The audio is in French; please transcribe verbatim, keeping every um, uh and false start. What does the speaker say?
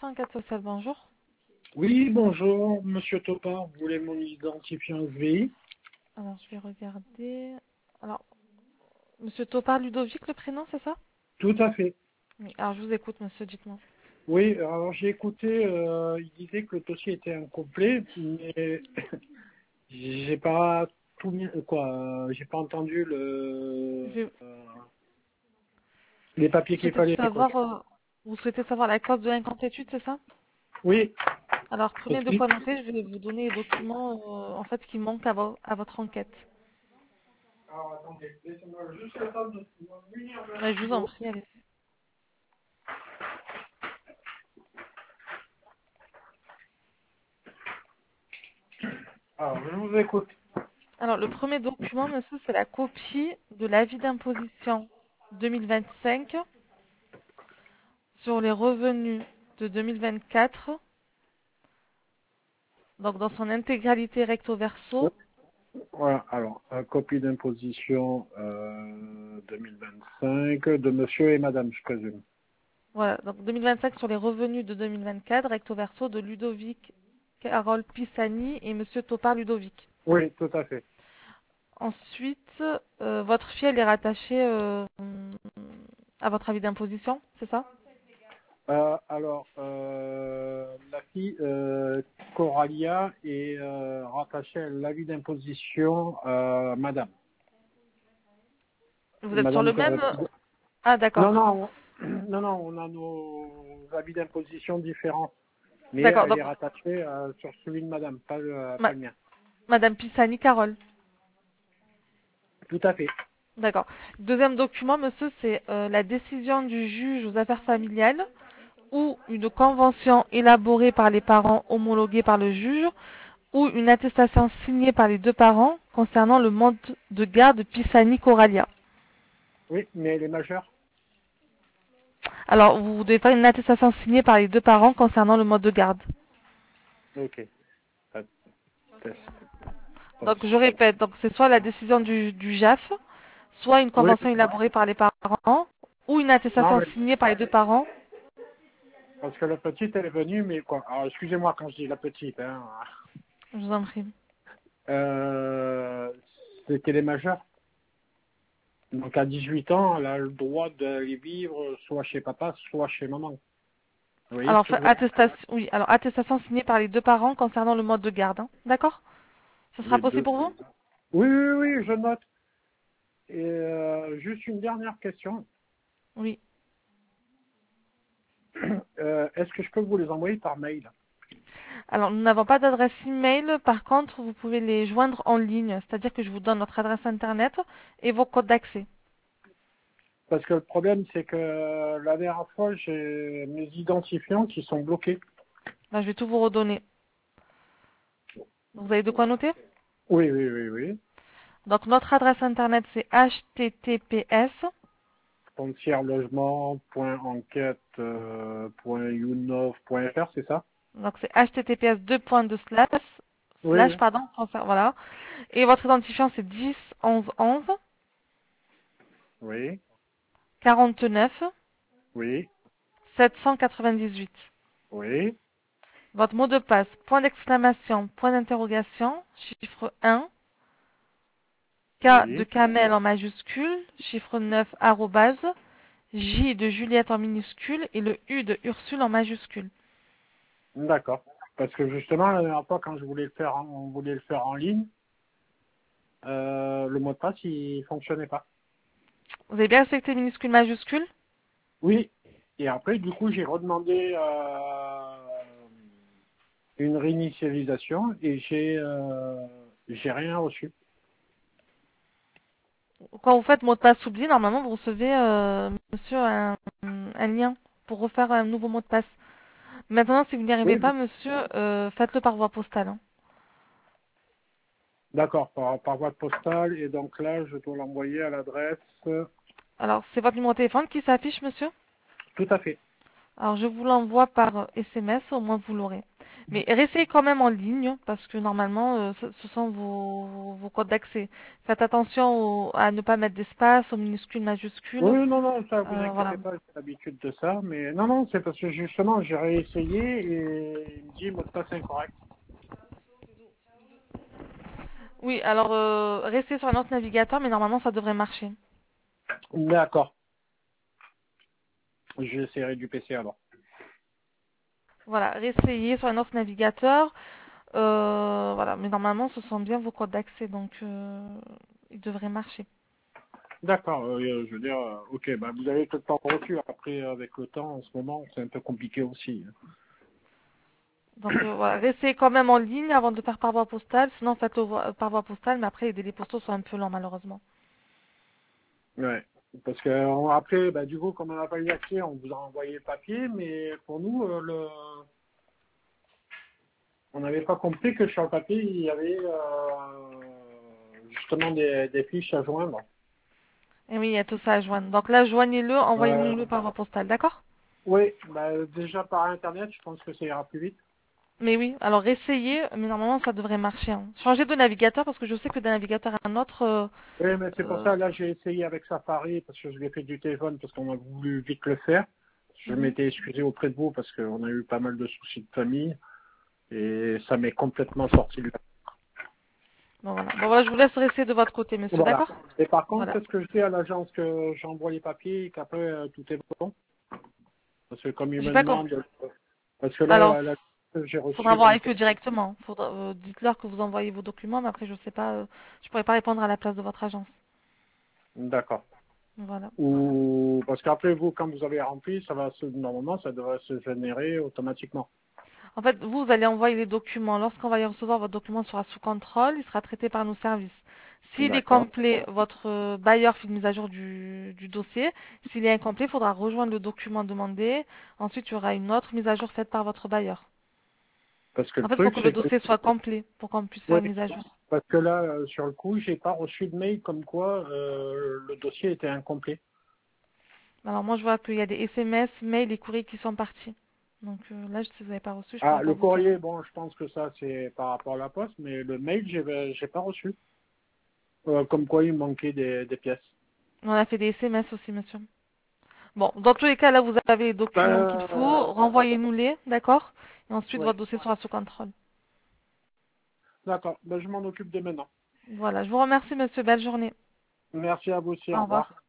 enquête sociale, bonjour. Oui, bonjour, monsieur Topard, vous voulez mon identifiant S V I? Alors, je vais regarder. Alors, monsieur Topard Ludovic, le prénom, c'est ça? Tout à fait. Oui. Alors, je vous écoute, monsieur, dites-moi. Oui, alors j'ai écouté, euh, il disait que le dossier était incomplet, mais j'ai pas tout mis, quoi, euh, j'ai pas entendu le, Je... euh, les Vous papiers qu'il souhaitez fallait, quoi. savoir, euh, vous souhaitez savoir la cause de l'incomplétude, c'est ça? Oui, Alors, prenez de explique. quoi noter, je vais vous donner les documents, euh, en fait, qui manquent à, vo- à votre enquête. Alors attendez, laissez-moi juste le temps de venir vers Ouais, le je vous en bureau. prie, allez. Alors, je vous écoute. Alors, le premier document, monsieur, c'est la copie de l'avis d'imposition deux mille vingt-cinq sur les revenus de deux mille vingt-quatre. Donc, dans son intégralité recto verso. Voilà, alors, euh, copie d'imposition euh, deux mille vingt-cinq de monsieur et madame, je présume. Voilà, donc deux mille vingt-cinq sur les revenus de deux mille vingt-quatre, recto verso de Ludovic Carole Pisani et monsieur Topard Ludovic. Oui, tout à fait. Ensuite, euh, votre fille, elle est rattachée euh, à votre avis d'imposition, c'est ça? Euh, alors, euh, la fille euh, Coralia est euh, rattachée à l'avis d'imposition euh, madame. Vous êtes sur Madame le Co- même... Ah, Non, d'accord. non, on- non, non, on a nos avis d'imposition différents. Mais D'accord, elle donc est rattachée euh, sur celui de madame, pas le, pas ma- le mien. Madame Pisani Carole. Tout à fait. D'accord. Deuxième document, monsieur, c'est euh, la décision du juge aux affaires familiales ou une convention élaborée par les parents homologuée par le juge ou une attestation signée par les deux parents concernant le mode de garde Pisani-Coralia. Oui, mais elle est majeure. Alors, vous devez faire une attestation signée par les deux parents concernant le mode de garde. Ok. Atteste. Donc, je répète, donc c'est soit la décision du, du J A F, soit une Oui. convention élaborée par les parents, ou une Non, attestation mais signée par les deux parents. parce que la petite, elle est venue, mais quoi. Alors, excusez-moi quand je dis la petite. Hein. Je vous en prie. Euh, c'est qu'elle est majeure. Donc à dix-huit ans, elle a le droit d'aller vivre soit chez papa, soit chez maman. Vous voyez ce Alors, que fa- je veux dire? attestation, oui, alors attestation signée par les deux parents concernant le mode de garde. Hein. D'accord? Ce sera Les possible deux. pour vous? Oui, oui, oui, je note. Et euh, juste une dernière question. Oui. Euh, Est-ce que je peux vous les envoyer par mail? Alors, nous n'avons pas d'adresse email. Par contre, vous pouvez les joindre en ligne. C'est-à-dire que je vous donne notre adresse internet et vos codes d'accès. Parce que le problème, c'est que la dernière fois, j'ai mes identifiants qui sont bloqués. Là, je vais tout vous redonner. Vous avez de quoi noter? Oui, oui, oui, oui. Donc, notre adresse internet, c'est h t t p s. foncièrelogement.enquête.younov.fr, c'est ça? Donc, c'est h t t p s deux points de slash, Oui, slash, oui. pardon, enfin, voilà. Et votre identifiant, c'est dix onze onze Oui, quarante-neuf oui, sept cent quatre-vingt-dix-huit. oui, Votre mot de passe, point d'exclamation, point d'interrogation, chiffre un, K de oui. Kamel en majuscule, chiffre neuf, arrobase, J de Juliette en minuscule et le U de Ursule en majuscule. D'accord. Parce que justement, la dernière fois, quand je voulais le faire, en- on voulait le faire en ligne, euh, le mot de passe, il fonctionnait pas. Vous avez bien respecté minuscule, majuscule? Oui. Et après, du coup, j'ai redemandé euh, une réinitialisation et j'ai euh, j'ai rien reçu. Quand vous faites mot de passe oublié, normalement vous recevez, euh, monsieur, un, un lien pour refaire un nouveau mot de passe. Maintenant, si vous n'y arrivez Oui. pas, monsieur, euh, faites-le par voie postale. Hein. D'accord, par, par voie postale. Et donc là, je dois l'envoyer à l'adresse. Alors, c'est votre numéro de téléphone qui s'affiche, monsieur? Tout à fait. Alors, je vous l'envoie par S M S, au moins vous l'aurez. Mais restez quand même en ligne parce que normalement, euh, ce, ce sont vos, vos codes d'accès. Faites attention au- à ne pas mettre d'espace, aux minuscules, majuscules. Oui, non, non, ça, vous Euh, voilà. inquiétez pas, j'ai l'habitude de ça. Mais non, non, c'est parce que justement, j'ai réessayé et il me dit mot de passe incorrect. Oui, alors euh, restez sur un autre navigateur, mais normalement, ça devrait marcher. D'accord. J'essaierai du P C alors. Voilà, réessayez sur un autre navigateur. Euh, voilà, mais normalement, ce sont bien vos codes d'accès, donc euh, ils devraient marcher. D'accord, euh, je veux dire, euh, ok, bah vous avez peut-être pas reçu. Après, avec le temps, en ce moment, c'est un peu compliqué aussi. Donc euh, voilà, restez quand même en ligne avant de le faire par voie postale. Sinon, faites-le vo- par voie postale, mais après, les délais postaux sont un peu lents, malheureusement. Ouais. Parce que euh, après, bah, du coup, comme on n'a pas eu accès, on vous a envoyé le papier, mais pour nous, euh, le... on n'avait pas compris que sur le papier, il y avait euh, justement des, des fiches à joindre. Et oui, il y a tout ça à joindre. Donc là, joignez-le, Euh, envoyez-nous-le par voie postale, d'accord? oui, bah, déjà par Internet, je pense que ça ira plus vite. Mais oui, alors essayez, mais normalement, ça devrait marcher, hein. Changez de navigateur parce que je sais que d'un navigateur à un autre, euh, Oui, mais c'est pour euh, ça, là, j'ai essayé avec Safari, parce que je l'ai fait du téléphone, parce qu'on a voulu vite le faire. Je mhm. m'étais excusé auprès de vous, parce qu'on a eu pas mal de soucis de famille, et ça m'est complètement sorti du... Bon, voilà. Bon, voilà, je vous laisse rester de votre côté, monsieur, Voilà. d'accord? Et par contre, Voilà. qu'est-ce que je dis à l'agence que j'envoie les papiers et qu'après, euh, tout est bon? Parce que comme ils J'ai me pas compris. demandent... Parce que là, Alors, la, la- j'ai faudra reçu voir un avec peu... eux directement. Faudra, euh, dites-leur que vous envoyez vos documents, mais après, je sais pas, euh, je pourrais pas répondre à la place de votre agence. D'accord. Voilà. Ou... Parce qu'après, vous, quand vous avez rempli, ça va se... normalement, ça devrait se générer automatiquement. En fait, vous, vous allez envoyer les documents. Lorsqu'on va y recevoir, votre document sera sous contrôle, il sera traité par nos services. S'il est D'accord. complet, votre euh, bailleur fait une mise à jour du, du dossier. S'il est incomplet, il faudra rejoindre le document demandé. Ensuite, il y aura une autre mise à jour faite par votre bailleur. Parce que En le fait, il faut truc, que le c'est que... dossier soit complet pour qu'on puisse faire Oui, une mise à jour. parce que là, euh, sur le coup, j'ai pas reçu de mail comme quoi euh, le dossier était incomplet. Alors moi, je vois qu'il y a des S M S, mails et courriers qui sont partis. Donc euh, là, si vous n'avez pas reçu, je ne Ah, pourrais pas le vous dire. courrier, bon, je pense que ça, c'est par rapport à la poste, mais le mail, j'ai j'ai pas reçu. Euh, comme quoi, il me manquait des, des pièces. On a fait des S M S aussi, monsieur. Bon, dans tous les cas, là, vous avez les documents qu'il Euh, faut. Renvoyez-nous-les, d'accord? Et ensuite, ouais, votre dossier sera sous contrôle. d'accord. Ben, je m'en occupe dès maintenant. Voilà, je vous remercie, monsieur. Belle journée. Merci à vous aussi. Au Au revoir. revoir.